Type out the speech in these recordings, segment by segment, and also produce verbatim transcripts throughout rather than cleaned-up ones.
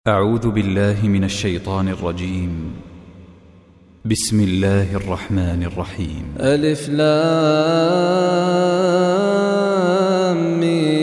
أعوذ بالله من الشيطان الرجيم. بسم الله الرحمن الرحيم. ألف لام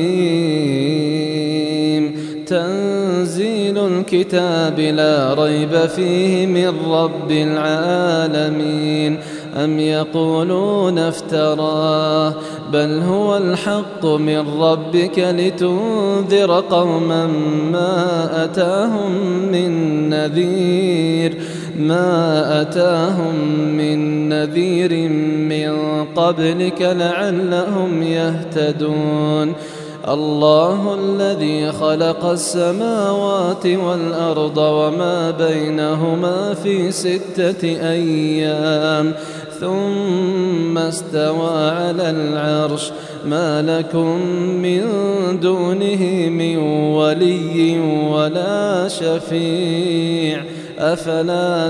ميم. تنزيل الكتاب لا ريب فيه من رب العالمين. أم يقولون افتراه بل هو الحق من ربك لتنذر قوما ما أتاهم من نذير ما أتاهم من نذير من قبلك لعلهم يهتدون. الله الذي خلق السماوات والأرض وما بينهما في ستة أيام ثم استوى على العرش ما لكم من دونه من ولي ولا شفيع أفلا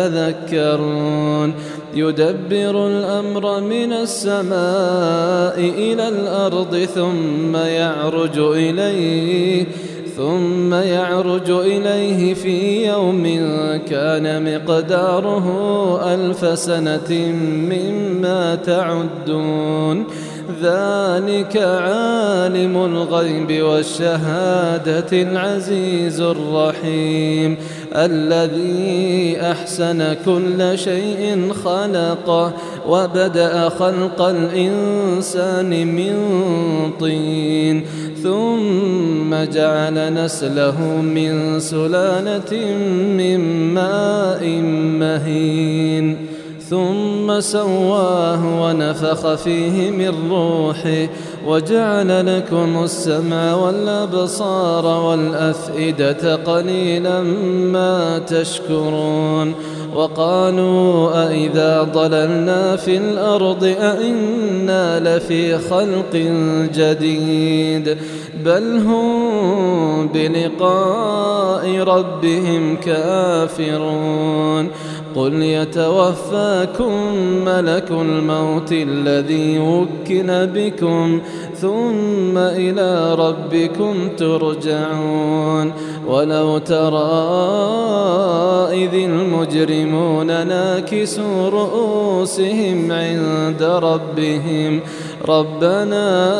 تتذكرون. يدبر الأمر من السماء إلى الأرض ثم يعرج إليه ثم يعرج إليه في يوم كان مقداره ألف سنة مما تعدون. ذلك عالم الغيب والشهادة العزيز الرحيم الذي أحسن كل شيء خلقه وبدأ خلق الإنسان من طين ثم جعل نسله من سلالة من ماء مهين ثم سواه ونفخ فيه من روحه وجعل لكم السمع والأبصار والأفئدة قليلا ما تشكرون. وقالوا أإذا ضللنا في الأرض أإنا لفي خلق جديد بل هم بلقاء ربهم كافرون. قل يتوفاكم ملك الموت الذي وكل بكم ثم إلى ربكم ترجعون. ولو ترى إذ المجرمون ناكسوا رؤوسهم عند ربهم ربنا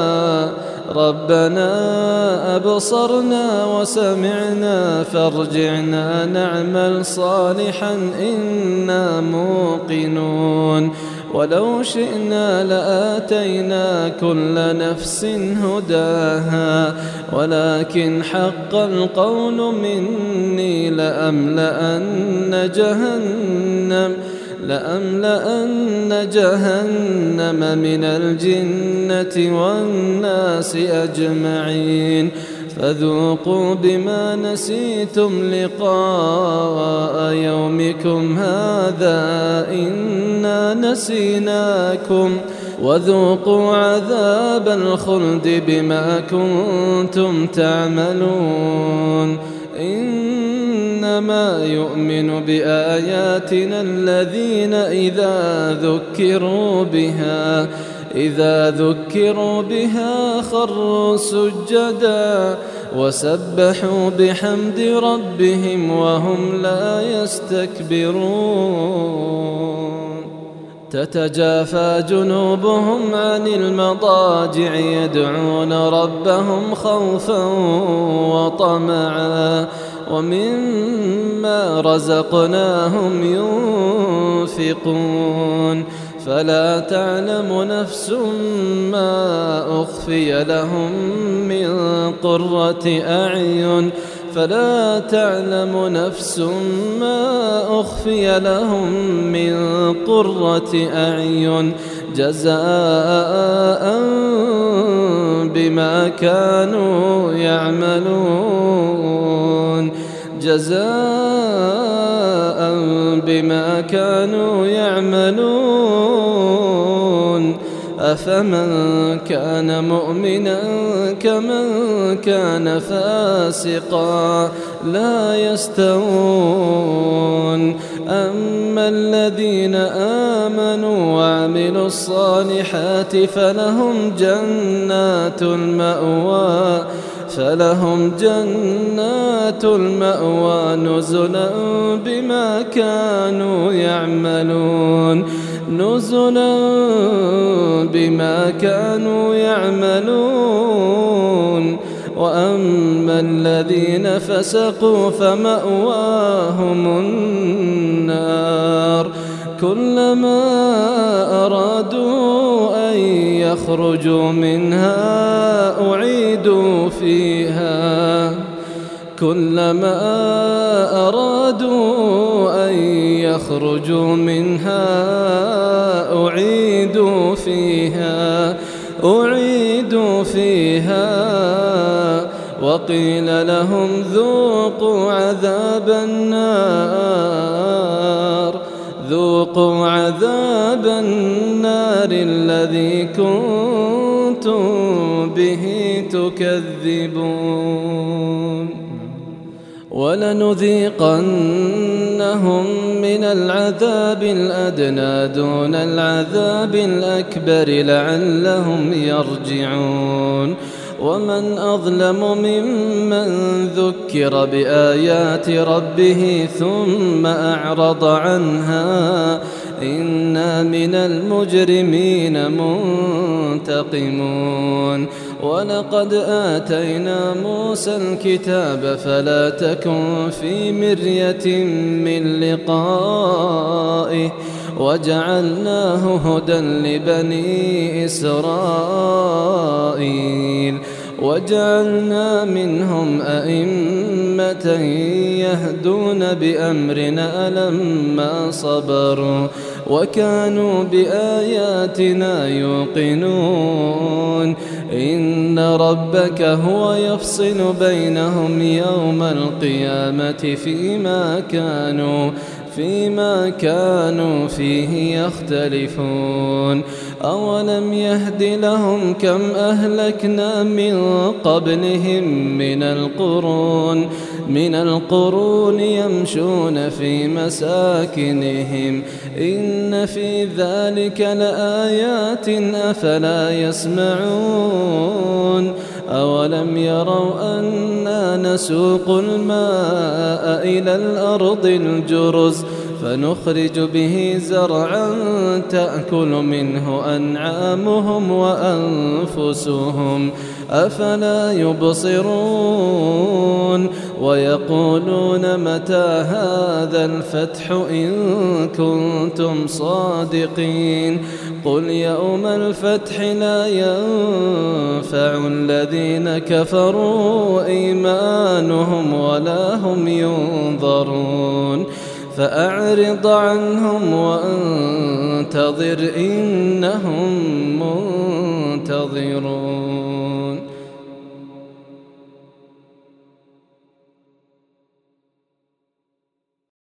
ربنا أبصرنا وسمعنا فارجعنا نعمل صالحا إنا موقنون. ولو شئنا لآتينا كل نفس هداها ولكن حق القول مني لأملأن جهنم لأملأن جهنم من الجنة والناس أجمعين. فذوقوا بما نسيتم لقاء يومكم هذا إنا نسيناكم وذوقوا عذاب الخلد بما كنتم تعملون. إنما يؤمن بآياتنا الذين إذا ذكروا بها إذا ذكروا بها خروا سجدا وسبحوا بحمد ربهم وهم لا يستكبرون. تتجافى جنوبهم عن المضاجع يدعون ربهم خوفا وطمعا ومما رزقناهم ينفقون. فلا تعلم نفس ما أخفي لهم من قرة أعين فلا تعلم نفس ما أخفي لهم من قرة أعين جزاء بما كانوا يعملون جزاء بما كانوا يعملون. أفمن كان مؤمنا كمن كان فاسقا لا يستوون. أما الذين آمنوا وعملوا الصالحات فلهم جنات المأوى فلهم جنات المأوى نزلا بما كانوا يعملون نزلا بما كانوا يعملون وأما الذين فسقوا فمأواهم النار كلما أرادوا أن يخرجوا منها أعيدوا فيها كلما أرادوا أن يخرجوا منها أعيدوا فيها أعيدوا فيها وقيل لهم ذوقوا عذاب النار ذوقوا عذاب النار الذي كنتم به تكذبون ولنذيقنهم من العذاب الأدنى دون العذاب الأكبر لعلهم يرجعون ومن أظلم ممن ذكر بآيات ربه ثم أعرض عنها إنا من المجرمين منتقمون ولقد آتينا موسى الكتاب فلا تكن في مرية من لقائه وجعلناه هدى لبني إسرائيل وجعلنا منهم أئمة يهدون بأمرنا لما صبروا وكانوا بآياتنا يوقنون إن ربك هو يفصل بينهم يوم القيامة فيما كانوا فيما كانوا فيه يختلفون أولم يهد لهم كم أهلكنا من قبلهم من القرون من القرون يمشون في مساكنهم إن في ذلك لآيات أفلا يسمعون أولم يروا أنا نسوق الماء إلى الأرض الجرز فنخرج به زرعا تأكل منه أنعامهم وأنفسهم أفلا يبصرون ويقولون متى هذا الفتح إن كنتم صادقين قل يوم الفتح لا ينفع الذين كفروا إيمانهم ولا هم ينظرون فأعرض عنهم وانتظر إنهم منتظرون.